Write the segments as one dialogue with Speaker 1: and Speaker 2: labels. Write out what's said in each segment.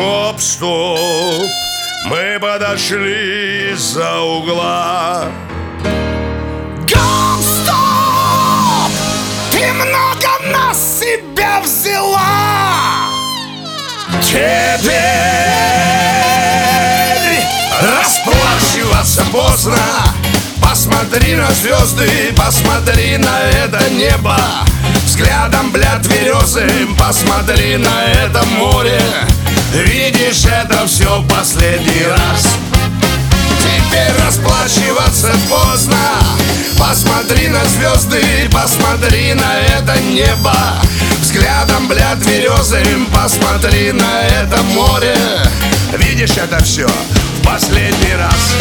Speaker 1: Гоп-стоп, мы подошли из-за угла.
Speaker 2: Гоп-стоп, ты много на себя взяла.
Speaker 1: Теперь расплачиваться поздно. Посмотри на звезды, посмотри на это небо. Взглядом, бля, тверезым, посмотри на это море. Видишь, это все в последний раз. Теперь расплачиваться поздно. Посмотри на звезды, посмотри на это небо. Взглядом, бля, тверезым, посмотри на это море. Видишь, это все в последний раз.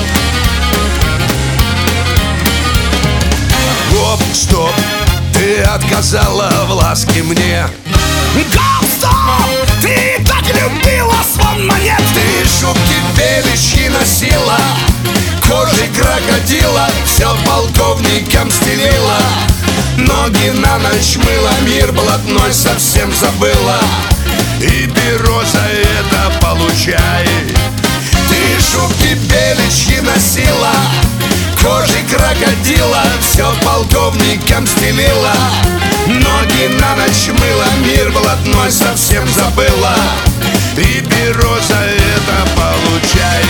Speaker 1: Гоп-стоп, ты отказала в ласке мне.
Speaker 2: Гоп-стоп, ты так любила звон монет.
Speaker 1: Ты шубки беличьи носила, кожей крокодила, все полковникам стелила. Ноги на ночь мыла, мир блатной совсем забыла. И перо за это получай. Ты шубки беличьи носила, кожей крокодила, все полковникам стелила. Ноги на ночь мыла, мир блатной совсем забыла. И перо за это получай.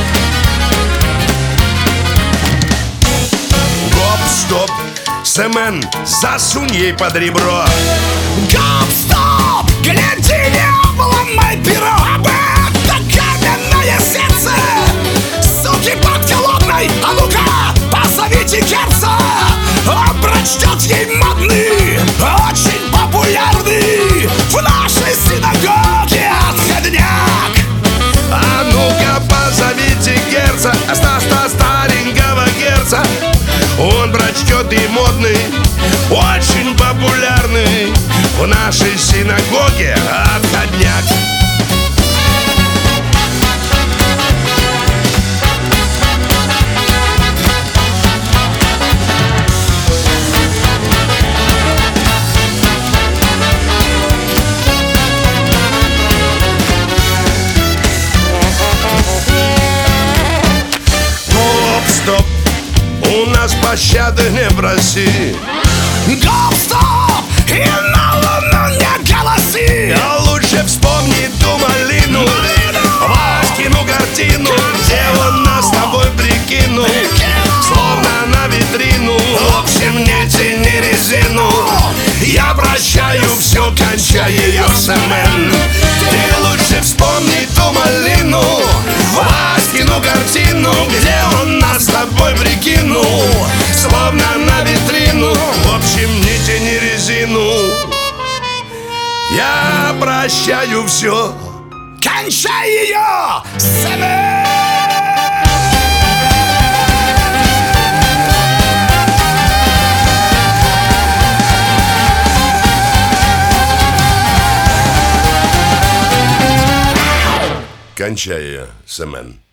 Speaker 1: Гоп-стоп, Семен, засунь ей под ребро.
Speaker 2: Гоп-стоп, гляди, не обломай перо. Об это каменное сердце, суки подколодной. А ну-ка, позовите Герца, он прочтет ей модный, очень популярный в нашей синагоге отходняк.
Speaker 1: А ну-ка, позовите Герца, старенького Герца. Он прочтет и модный, очень популярный в нашей синагоге отходняк. Гоп-стоп, у нас пощады не проси.
Speaker 2: Гоп-стоп, и на луну не голоси.
Speaker 1: А лучше вспомни ту малину, Васькину картину, где он нас с тобой прикинул, словно на витрину. В общем, не тяни резину, я прощаю все, кончай ее, Семен. Ты лучше вспомни ту малину, Васькину картину, где он нас с тобой прикинул, словно на витрину. В общем, не тяни резину, я прощаю все.
Speaker 2: Кончай ее, Семен!
Speaker 1: Кончай ее, Семен.